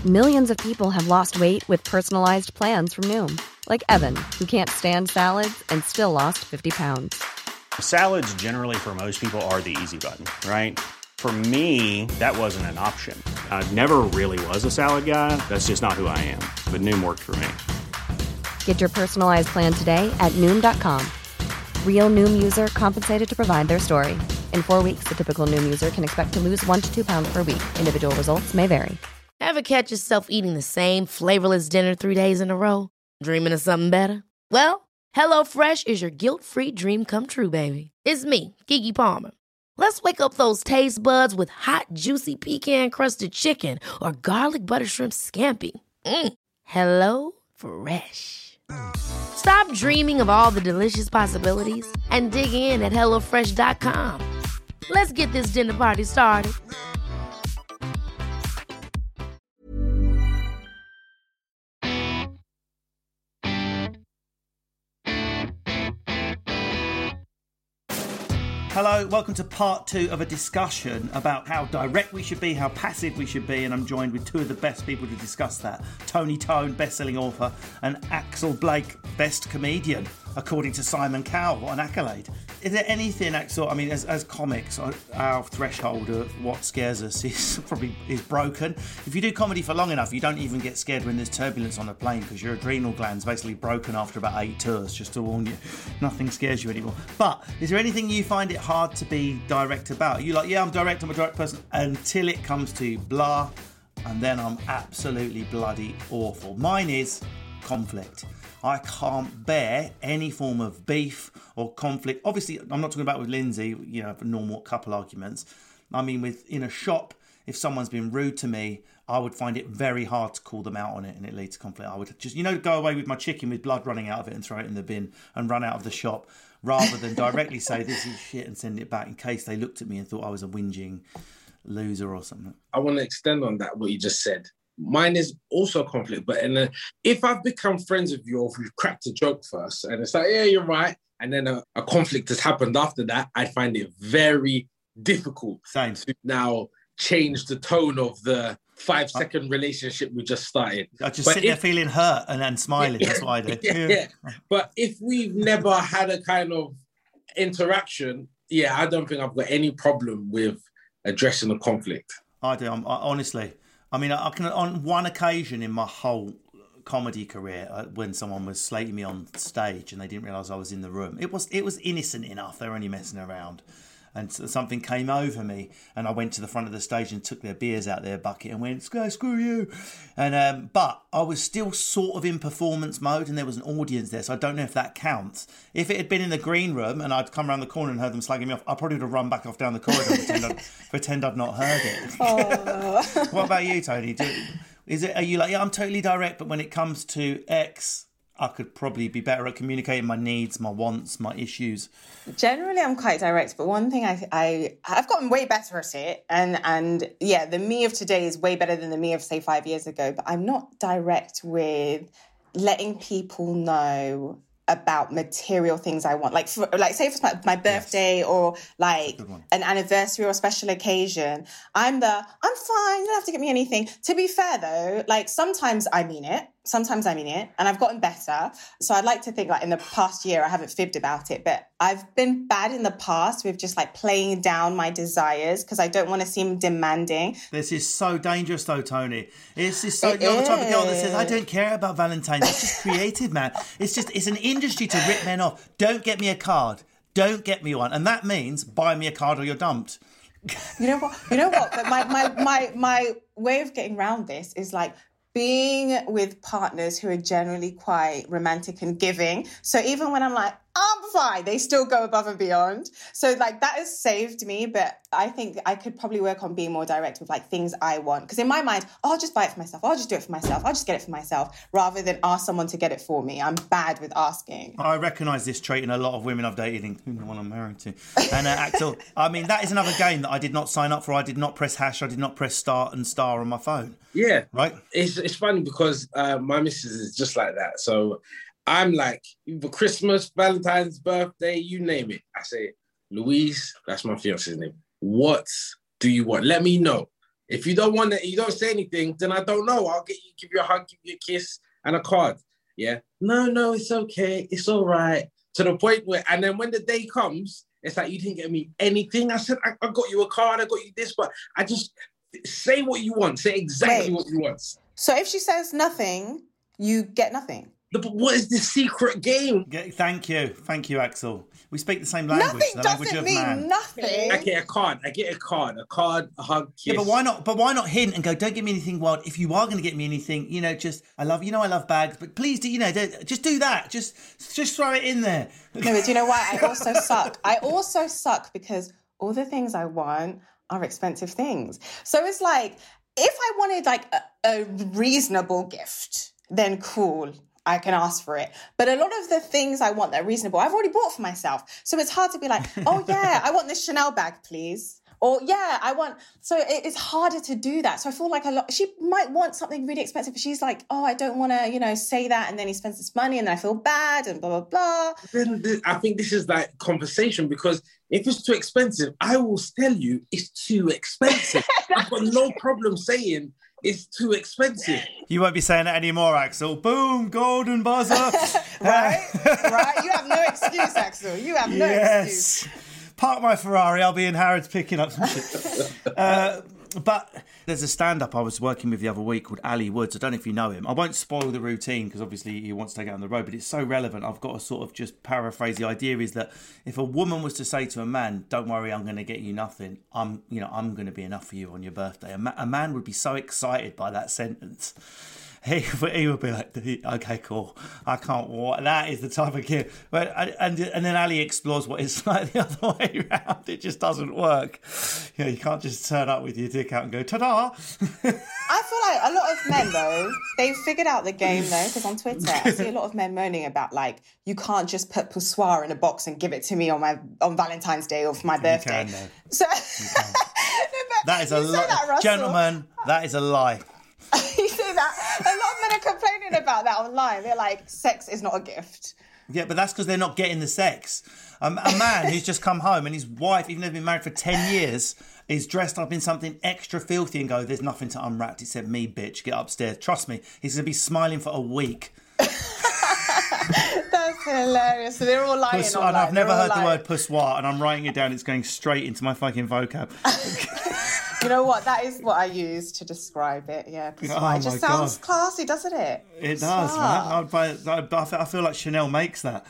Millions of people have lost weight with personalized plans from Noom. Like Evan, who can't stand salads and still lost 50 pounds. Salads generally for most people are the easy button, right? For me, that wasn't an option. I never really was a salad guy. That's just not who I am. But Noom worked for me. Get your personalized plan today at Noom.com. Real Noom user compensated to provide their story. In 4 weeks, the typical Noom user can expect to lose 1 to 2 pounds per week. Individual results may vary. Ever catch yourself eating the same flavorless dinner 3 days in a row? Dreaming of something better? Well, HelloFresh is your guilt-free dream come true, baby. It's me, Keke Palmer. Let's wake up those taste buds with hot, juicy pecan-crusted chicken or garlic butter shrimp scampi. Hello Fresh. Stop dreaming of all the delicious possibilities and dig in at HelloFresh.com. Let's get this dinner party started. Hello, welcome to part 2 of a discussion about how direct we should be, how passive we should be, and I'm joined with two of the best people to discuss that. Tony Tone, best-selling author, and Axel Blake, best comedian, according to Simon Cowell. What an accolade. Is there anything, Axel, I mean, as comics, our threshold of what scares us is broken. If you do comedy for long enough, you don't even get scared when there's turbulence on a plane because your adrenal gland's basically broken after about 8 tours, just to warn you. Nothing scares you anymore. But is there anything you find it hard to be direct about? You're like, yeah, I'm a direct person, until it comes to blah, and then I'm absolutely bloody awful. Mine is conflict. I can't bear any form of beef or conflict. Obviously, I'm not talking about with Lindsay, you know, normal couple arguments. I mean, in a shop, if someone's been rude to me, I would find it very hard to call them out on it and it leads to conflict. I would just, go away with my chicken with blood running out of it and throw it in the bin and run out of the shop rather than directly say this is shit and send it back in case they looked at me and thought I was a whinging loser or something. I want to extend on that, what you just said. Mine is also conflict, but if I've become friends with you or if we've cracked a joke first and it's like, yeah, you're right, and then a conflict has happened after that, I find it very difficult to now change the tone of the 5-second relationship we just started. I just sit there feeling hurt and then smiling. That's what I do. Yeah. But if we've never had a kind of interaction, I don't think I've got any problem with addressing a conflict. I do. Honestly. I mean, I can, on one occasion in my whole comedy career, when someone was slating me on stage and they didn't realise I was in the room, it was innocent enough. They were only messing around. And something came over me and I went to the front of the stage and took their beers out their bucket and went, screw you. And but I was still sort of in performance mode and there was an audience there, so I don't know if that counts. If it had been in the green room and I'd come around the corner and heard them slagging me off, I probably would have run back off down the corridor and pretend I'd not heard it. Oh. What about you, Tony? Are you like, I'm totally direct, but when it comes to X, I could probably be better at communicating my needs, my wants, my issues? Generally, I'm quite direct, but one thing I've gotten way better at it, and the me of today is way better than the me of, say, 5 years ago, but I'm not direct with letting people know about material things I want. Say if it's my birthday or like an anniversary or a special occasion, I'm fine, you don't have to get me anything. To be fair though, like sometimes I mean it, and I've gotten better. So I'd like to think like in the past year I haven't fibbed about it, but I've been bad in the past with just like playing down my desires because I don't want to seem demanding. This is so dangerous though, Tony. You're the type of girl that says, I don't care about Valentine's. It's just creative, man. It's an industry to rip men off. Don't get me a card. Don't get me one. And that means buy me a card or you're dumped. You know what? But my way of getting around this is like being with partners who are generally quite romantic and giving. So even when I'm like, I'm fine, they still go above and beyond. So like that has saved me, but I think I could probably work on being more direct with like things I want. Because in my mind, I'll just buy it for myself. I'll just do it for myself. I'll just get it for myself rather than ask someone to get it for me. I'm bad with asking. I recognise this trait in a lot of women I've dated, including the one I'm married to. And Axel, I mean, that is another game that I did not sign up for. I did not press hash. I did not press start and star on my phone. Yeah. Right? It's funny because my missus is just like that. So I'm like, for Christmas, Valentine's, birthday, you name it. I say, Louise, that's my fiance's name. What do you want? Let me know. If you don't want it, you don't say anything, then I don't know. I'll give you a hug, give you a kiss and a card. Yeah. No, it's okay. It's all right. To the point where, and then when the day comes, it's like, you didn't get me anything. I said, I got you a card, I got you this, but I just say what you want. Say exactly what you want. So if she says nothing, you get nothing. But what is the secret game? Thank you, Axel. We speak the same language. Nothing the doesn't language of mean man. nothing. I get a card, a hug, kiss. Yeah, but why not? But why not hint and go? Don't give me anything wild. If you are going to get me anything, just I love bags, but please do. Just do that. Just throw it in there. No, but do you know why? I also suck because all the things I want are expensive things. So it's like, if I wanted like a reasonable gift, then cool, I can ask for it. But a lot of the things I want that are reasonable, I've already bought for myself. So it's hard to be like, oh yeah, I want this Chanel bag, please. Or yeah, so it's harder to do that. So I feel like she might want something really expensive, but she's like, oh, I don't want to, say that. And then he spends this money and then I feel bad and blah, blah, blah. Then I think this is like conversation, because if it's too expensive, I will tell you it's too expensive. I've got no problem saying it's too expensive. You won't be saying that anymore, Axel. Boom, golden buzzer. Right? You have no excuse, Axel. You have no excuse. Park my Ferrari, I'll be in Harrods picking up some shit. But there's a stand-up I was working with the other week called Ali Woods. I don't know if you know him. I won't spoil the routine because obviously he wants to take it on the road, but it's so relevant. I've got to sort of just paraphrase. The idea is that if a woman was to say to a man, don't worry, I'm going to get you nothing. I'm going to be enough for you on your birthday. A man would be so excited by that sentence. He would be like, okay, cool. I can't walk. That is the type of kid. But and then Ali explores what it's like the other way around. It just doesn't work. You can't just turn up with your dick out and go, ta-da. I feel like a lot of men, though, they've figured out the game, though, because on Twitter, I see a lot of men moaning about, like, you can't just put poussoir in a box and give it to me on Valentine's Day or for my birthday. You can, though. So that is a lie. Gentlemen, that is a lie. You see that? A lot of men are complaining about that online. They're like, sex is not a gift. Yeah, but that's because they're not getting the sex. A man who's just come home and his wife, even though they've been married for 10 years, is dressed up in something extra filthy and go, there's nothing to unwrap except me, bitch, get upstairs. Trust me, he's going to be smiling for a week. That's hilarious. So they're all lying online. And I've never heard the word poussoir, and I'm writing it down. It's going straight into my fucking vocab. You know what? That is what I use to describe it. Yeah, poussoir. It just sounds classy, doesn't it? It does, man. I feel like Chanel makes that.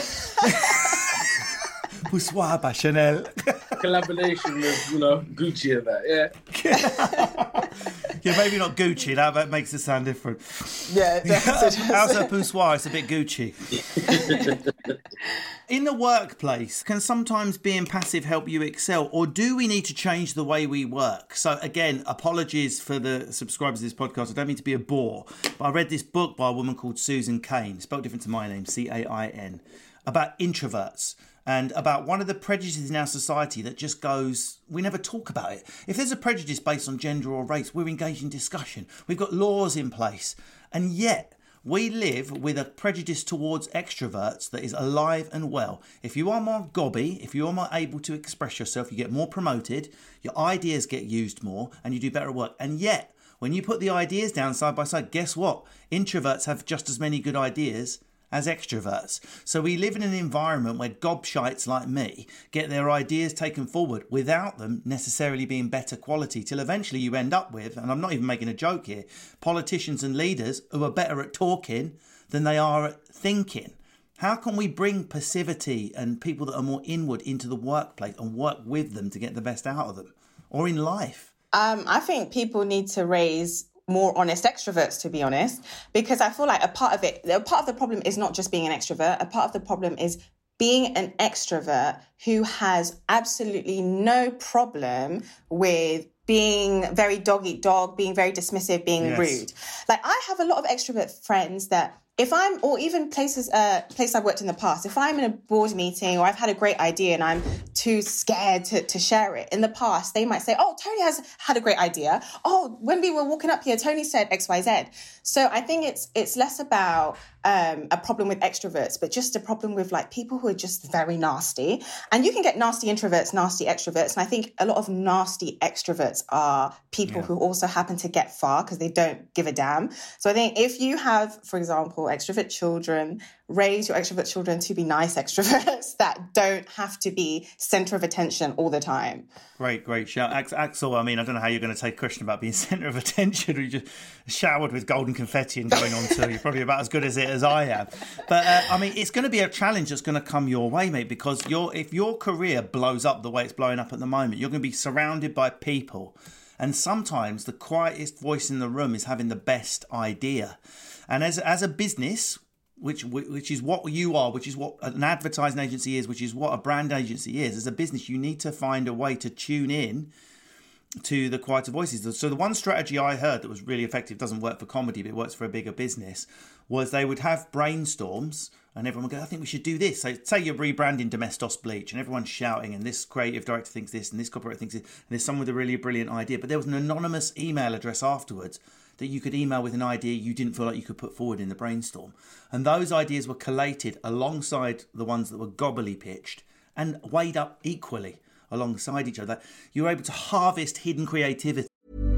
Poussoir by Chanel. Collaboration with, Gucci and that, yeah. Yeah, maybe not Gucci. That makes it sound different. Yeah, definitely. How's a poussoir? It's a bit Gucci. In the workplace, can sometimes being passive help you excel, or do we need to change the way we work? So again, apologies for the subscribers of this podcast. I don't mean to be a bore, but I read this book by a woman called Susan Cain, spelled different to my name, Cain, about introverts. And about one of the prejudices in our society that just goes, we never talk about it. If there's a prejudice based on gender or race, we're engaged in discussion. We've got laws in place. And yet, we live with a prejudice towards extroverts that is alive and well. If you are more gobby, if you are more able to express yourself, you get more promoted, your ideas get used more, and you do better at work. And yet, when you put the ideas down side by side, guess what? Introverts have just as many good ideas as extroverts. So we live in an environment where gobshites like me get their ideas taken forward without them necessarily being better quality, till eventually you end up with, and I'm not even making a joke here, politicians and leaders who are better at talking than they are at thinking. How can we bring passivity and people that are more inward into the workplace and work with them to get the best out of them, or in life? I think people need to raise more honest extroverts, to be honest, because I feel like a part of the problem is not just being an extrovert. A part of the problem is being an extrovert who has absolutely no problem with being very dog eat dog, being very dismissive, being rude. Like, I have a lot of extrovert friends that if I'm, or even places I've worked in the past, if I'm in a board meeting or I've had a great idea and I'm too scared to share it, in the past, they might say, oh, Tony has had a great idea. Oh, when we were walking up here, Tony said X, Y, Z. So I think it's less about a problem with extroverts, but just a problem with like people who are just very nasty. And you can get nasty introverts, nasty extroverts. And I think a lot of nasty extroverts are people who also happen to get far because they don't give a damn. So I think if you have, for example, extrovert children, raise your extrovert children to be nice extroverts that don't have to be center of attention all the time. Great shout. Axel, I mean, I don't know how you're going to take a question about being centre of attention. You just showered with golden confetti and going on to, you're probably about as good at it as I am. But, I mean, it's going to be a challenge that's going to come your way, mate, because if your career blows up the way it's blowing up at the moment, you're going to be surrounded by people. And sometimes the quietest voice in the room is having the best idea. And as a business, which is what you are, which is what an advertising agency is, which is what a brand agency is, as a business, you need to find a way to tune in to the quieter voices. So the one strategy I heard that was really effective, doesn't work for comedy, but it works for a bigger business, was they would have brainstorms and everyone would go, I think we should do this. So say you're rebranding Domestos Bleach and everyone's shouting and this creative director thinks this and this copywriter thinks this, and there's someone with a really brilliant idea, but there was an anonymous email address afterwards that you could email with an idea you didn't feel like you could put forward in the brainstorm. And those ideas were collated alongside the ones that were gobbly pitched and weighed up equally alongside each other. You were able to harvest hidden creativity.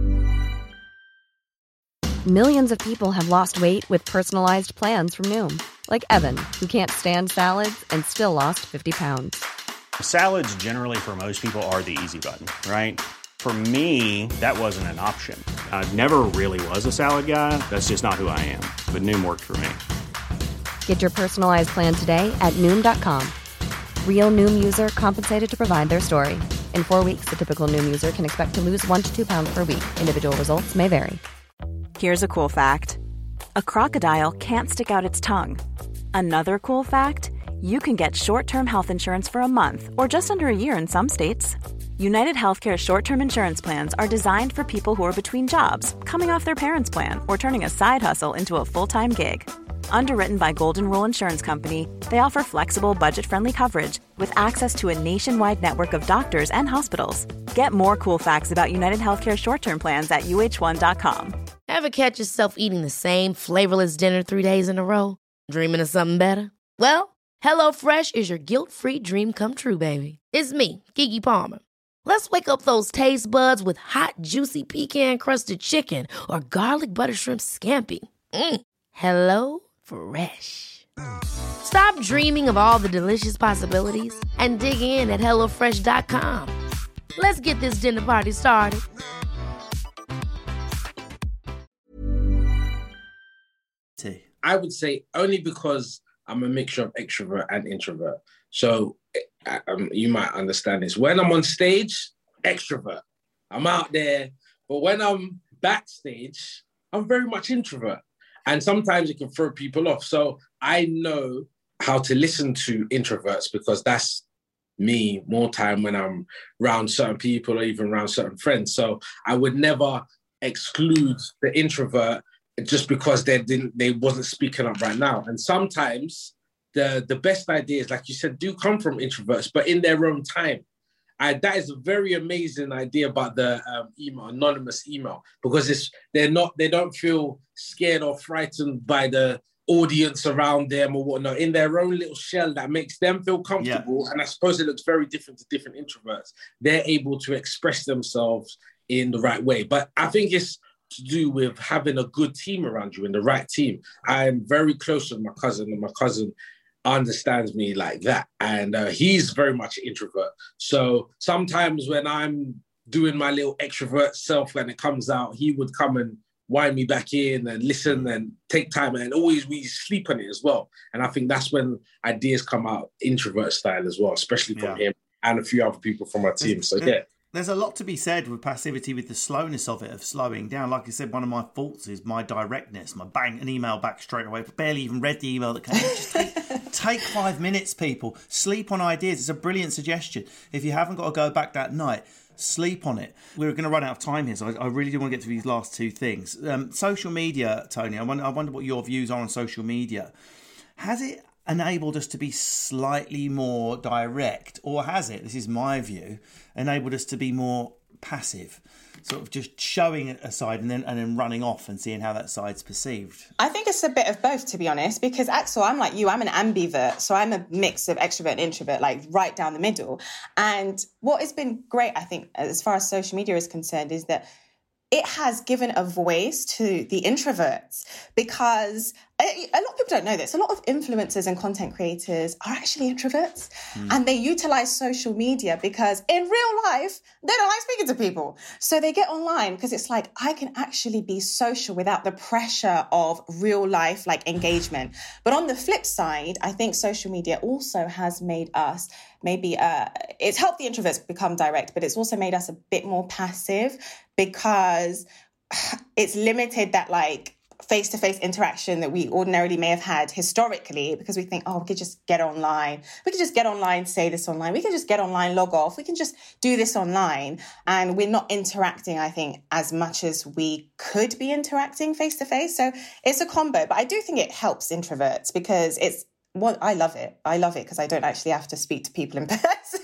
Millions of people have lost weight with personalized plans from Noom. Like Evan, who can't stand salads and still lost 50 pounds. Salads generally for most people are the easy button, right? For me, that wasn't an option. I never really was a salad guy. That's just not who I am. But Noom worked for me. Get your personalized plan today at Noom.com. Real Noom user compensated to provide their story. In 4 weeks, the typical Noom user can expect to lose 1 to 2 pounds per week. Individual results may vary. Here's a cool fact. A crocodile can't stick out its tongue. Another cool fact, you can get short-term health insurance for a month or just under a year in some states. United Healthcare short-term insurance plans are designed for people who are between jobs, coming off their parents' plan, or turning a side hustle into a full-time gig. Underwritten by Golden Rule Insurance Company, they offer flexible, budget-friendly coverage with access to a nationwide network of doctors and hospitals. Get more cool facts about United Healthcare short-term plans at uh1.com. Ever catch yourself eating the same flavorless dinner 3 days in a row? Dreaming of something better? Well, HelloFresh is your guilt-free dream come true, baby. It's me, Keke Palmer. Let's wake up those taste buds with hot, juicy pecan-crusted chicken or garlic butter shrimp scampi. Hello Fresh. Stop dreaming of all the delicious possibilities and dig in at HelloFresh.com. Let's get this dinner party started. I would say only because I'm a mixture of extrovert and introvert. So you might understand this. When I'm on stage, extrovert. I'm out there. But when I'm backstage, I'm very much introvert. And sometimes it can throw people off. So I know how to listen to introverts because that's me more time when I'm around certain people or even around certain friends. So I would never exclude the introvert just because they wasn't speaking up right now. And sometimes the best ideas, like you said, do come from introverts, but in their own time. That is a very amazing idea about the anonymous email, because they don't feel scared or frightened by the audience around them or whatnot, in their own little shell that makes them feel comfortable. Yeah. And I suppose it looks very different to different introverts. They're able to express themselves in the right way. But I think it's to do with having a good team around you and the right team. I'm very close with my cousin, and my cousin understands me like that. And he's very much an introvert. So sometimes when I'm doing my little extrovert self, when it comes out, he would come and wind me back in and listen and take time, and always we sleep on it as well. And I think that's when ideas come out introvert style as well, especially from him and a few other people from our team. So yeah. There's a lot to be said with passivity, with the slowness of it, of slowing down. Like I said, one of my faults is my directness. My bang, an email back straight away. Barely even read the email that came. Just take 5 minutes, people. Sleep on ideas. It's a brilliant suggestion. If you haven't got to go back that night, sleep on it. We're going to run out of time here, so I really do want to get to these last two things. Social media, Tony, I wonder what your views are on social media. Has it enabled us to be slightly more direct, or has it, this is my view, enabled us to be more passive, sort of just showing a side and then running off and seeing how that side's perceived? I think it's a bit of both, to be honest, because Axel, I'm like you, I'm an ambivert. So I'm a mix of extrovert and introvert, like right down the middle. And what has been great, I think, as far as social media is concerned, is that it has given a voice to the introverts, because a lot of people don't know this. A lot of influencers and content creators are actually introverts, and they utilize social media because in real life, they don't like speaking to people. So they get online because it's like, I can actually be social without the pressure of real life, like engagement. But on the flip side, I think social media also has made us it's helped the introverts become direct, but it's also made us a bit more passive, because it's limited that like face-to-face interaction that we ordinarily may have had historically, because we think, oh, we could just get online. We could just get online, say this online. We can just get online, log off. We can just do this online. And we're not interacting, I think, as much as we could be interacting face-to-face. So it's a combo. But I do think it helps introverts, because I love it. I love it because I don't actually have to speak to people in person.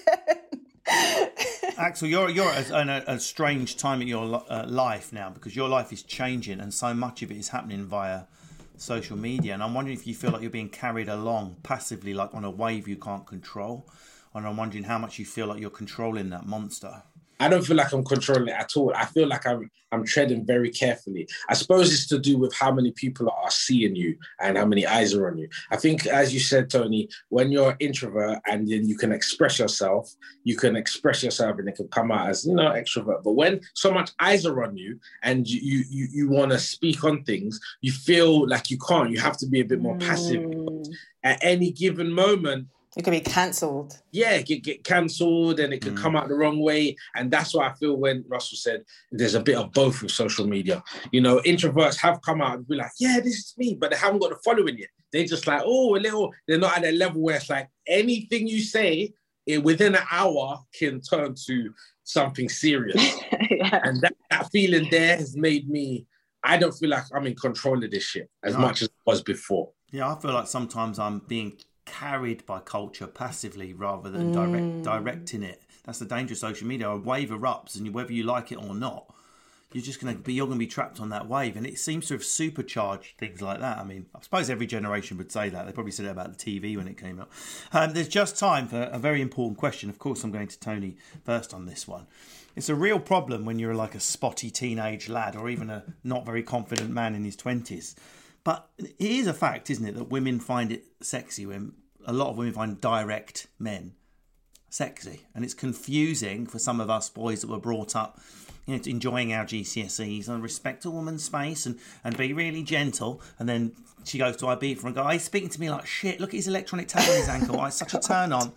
Axel, you're at a strange time in your life now, because your life is changing and so much of it is happening via social media. And I'm wondering if you feel like you're being carried along passively, like on a wave you can't control. And I'm wondering how much you feel like you're controlling that monster. I don't feel like I'm controlling it at all. I feel like I'm treading very carefully. I suppose it's to do with how many people are seeing you and how many eyes are on you. I think, as you said, Tony, when you're an introvert and then you can express yourself and it can come out as, extrovert. But when so much eyes are on you and you want to speak on things, you feel like you can't. You have to be a bit more passive. At any given moment, it could be cancelled. Yeah, it could get cancelled and it could come out the wrong way. And that's what I feel when Russell said there's a bit of both with social media. Introverts have come out and be like, yeah, this is me, but they haven't got the following yet. They're just like, they're not at that level where it's like anything you say within an hour can turn to something serious. Yeah. And that feeling there has made me, I don't feel like I'm in control of this shit as much as I was before. Yeah, I feel like sometimes I'm being carried by culture passively rather than directing it. That's the danger of social media. A wave erupts, and whether you like it or not, you're going to be trapped on that wave, and it seems to have supercharged things like that. I mean, I suppose every generation would say that. They probably said it about the TV when it came out. There's just time for a very important question. Of course, I'm going to Tony first on this one. It's a real problem when you're like a spotty teenage lad or even a not very confident man in his 20s. But it is a fact, isn't it, that women find it sexy when a lot of women find direct men sexy. And it's confusing for some of us boys that were brought up, enjoying our GCSEs and respect a woman's space and be really gentle. And then she goes to IB for a guy, he's speaking to me like shit. Look at his electronic tag on his ankle. It's such a turn on.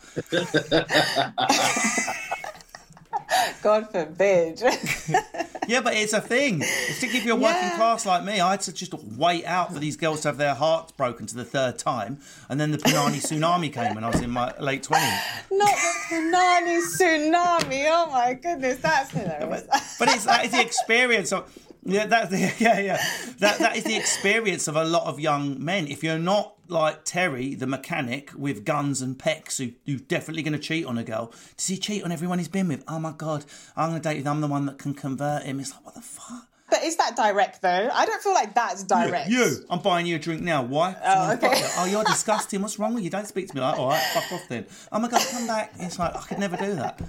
God forbid. Yeah, but it's a thing. Particularly if you're working class like me, I had to just wait out for these girls to have their hearts broken to the third time. And then the Punani tsunami came when I was in my late 20s. Not the Punani tsunami. Oh my goodness, that's hilarious. But that is the experience of... That is the experience of a lot of young men. If you're not like Terry, the mechanic with guns and pecs, who's definitely going to cheat on a girl, does he cheat on everyone he's been with? Oh my God, I'm going to date him. I'm the one that can convert him. It's like, what the fuck? But is that direct though? I don't feel like that's direct. I'm buying you a drink now. Why? Oh, okay. Oh, you're disgusting. What's wrong with you? Don't speak to me like that. All right, fuck off then. Oh my God, come back. It's like, I could never do that.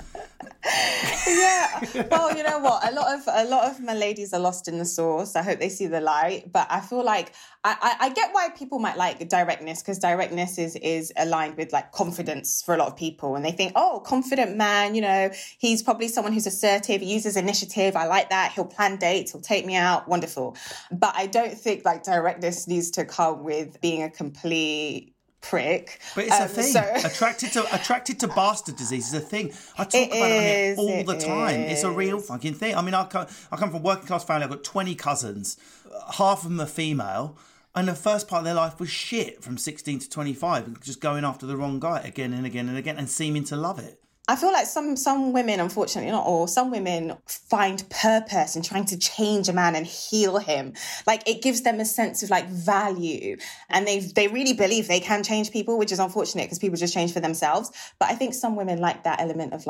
Yeah. Well, you know what? A lot of my ladies are lost in the sauce. I hope they see the light. But I feel like I get why people might like directness, because directness is aligned with like confidence for a lot of people. And they think, oh, confident man, he's probably someone who's assertive. He uses initiative. I like that. He'll plan dates. He'll take me out. Wonderful. But I don't think like directness needs to come with being a complete prick. But it's a thing. Attracted to bastard disease is a thing. I talk about it all the time. It's a real fucking thing. I mean, I come from a working class family. I've got 20 cousins. Half of them are female. And the first part of their life was shit from 16 to 25, just going after the wrong guy again and again and again and seeming to love it. I feel like some women, unfortunately not all, some women find purpose in trying to change a man and heal him. Like it gives them a sense of like value, and they really believe they can change people, which is unfortunate because people just change for themselves. But I think some women like that element of like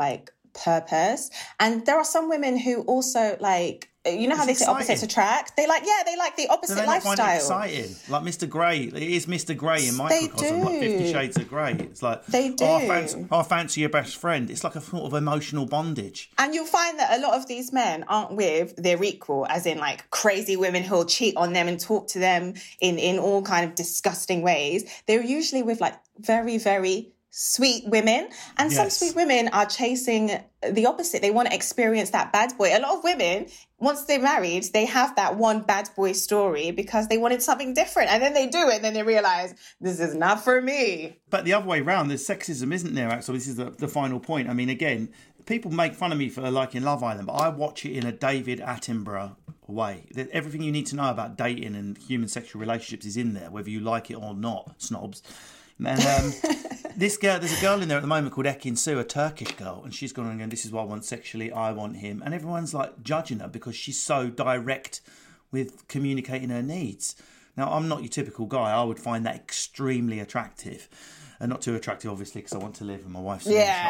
purpose. And there are some women who also like, you know how they say opposites attract? They like the opposite lifestyle. They find it exciting. Like Mr. Grey. It is Mr. Grey in microcosm, like 50 Shades of Grey. It's like, they do. I fancy your best friend. It's like a sort of emotional bondage. And you'll find that a lot of these men aren't with their equal, as in like crazy women who'll cheat on them and talk to them in all kind of disgusting ways. They're usually with like very, very sweet women, and some sweet women are chasing the opposite. They want to experience that bad boy. A lot of women, once they're married, they have that one bad boy story because they wanted something different, and then they do it and then they realize this is not for me. But the other way around, there's sexism, isn't there, Axel? This is the final point. I mean, again, people make fun of me for liking Love Island, but I watch it in a David Attenborough way. Everything you need to know about dating and human sexual relationships is in there, whether you like it or not, snobs. And there's a girl in there at the moment called Ekin Su, a Turkish girl, and she's going, this is what I want sexually, I want him. And everyone's like judging her because she's so direct with communicating her needs. Now, I'm not your typical guy. I would find that extremely attractive. And not too attractive, obviously, because I want to live with my wife's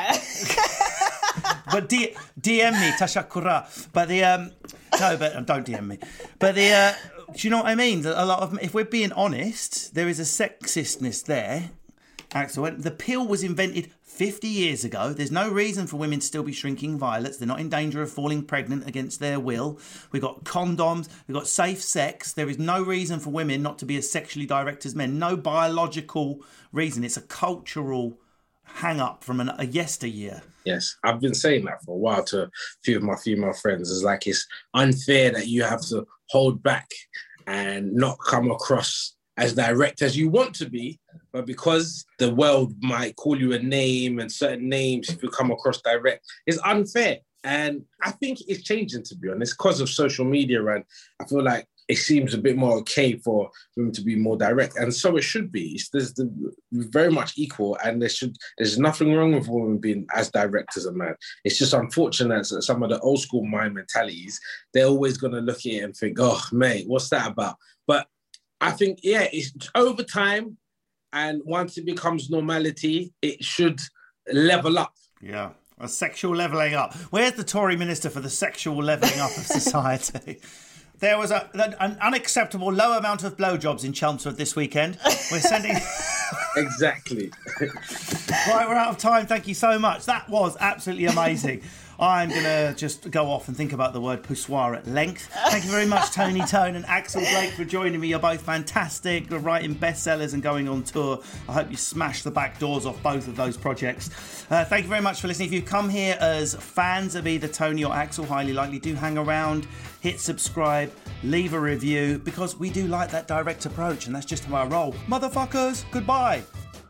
But DM me, tashakura. But don't DM me. But do you know what I mean? A lot of, if we're being honest, there is a sexistness there. Axel, the pill was invented 50 years ago. There's no reason for women to still be shrinking violets. They're not in danger of falling pregnant against their will. We've got condoms. We've got safe sex. There is no reason for women not to be as sexually direct as men. No biological reason. It's a cultural hang-up from a yesteryear. Yes, I've been saying that for a while to a few of my female friends. It's like it's unfair that you have to hold back and not come across as direct as you want to be, but because the world might call you a name and certain names, if you come across direct, it's unfair. And I think it's changing, to be honest, because of social media. And I feel like it seems a bit more okay for women to be more direct. And so it should be. There's very much equal, and there's nothing wrong with a woman being as direct as a man. It's just unfortunate that some of the old school mind mentalities, they're always going to look at it and think, oh, mate, what's that about? But I think, it's over time, and once it becomes normality, it should level up. Yeah, a sexual levelling up. Where's the Tory minister for the sexual levelling up of society? There was an unacceptable low amount of blowjobs in Chelmsford this weekend. We're sending... Exactly. Right, we're out of time. Thank you so much. That was absolutely amazing. I'm going to just go off and think about the word poussoir at length. Thank you very much, Tony Tone and Axel Blake, for joining me. You're both fantastic. You're writing bestsellers and going on tour. I hope you smash the back doors off both of those projects. Thank you very much for listening. If you come here as fans of either Tony or Axel, highly likely, do hang around, hit subscribe, leave a review, because we do like that direct approach, and that's just how I roll. Motherfuckers, goodbye.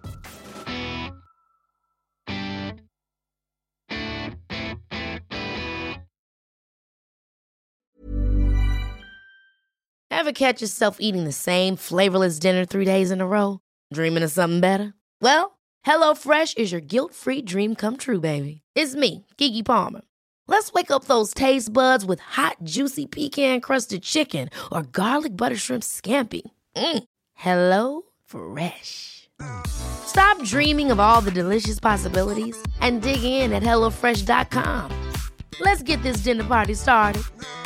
Ever catch yourself eating the same flavorless dinner 3 days in a row? Dreaming of something better? Well, HelloFresh is your guilt-free dream come true, baby. It's me, Keke Palmer. Let's wake up those taste buds with hot, juicy pecan-crusted chicken or garlic butter shrimp scampi. Hello Fresh. Stop dreaming of all the delicious possibilities and dig in at HelloFresh.com. Let's get this dinner party started.